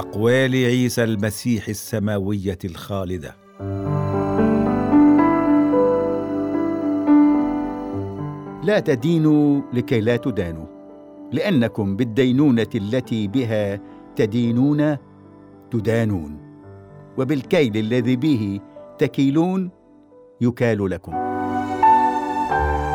أقوال عيسى المسيح السماوية الخالدة. لا تدينوا لكي لا تدانوا، لأنكم بالدينونة التي بها تدينون تدانون، وبالكيل الذي به تكيلون يكال لكم.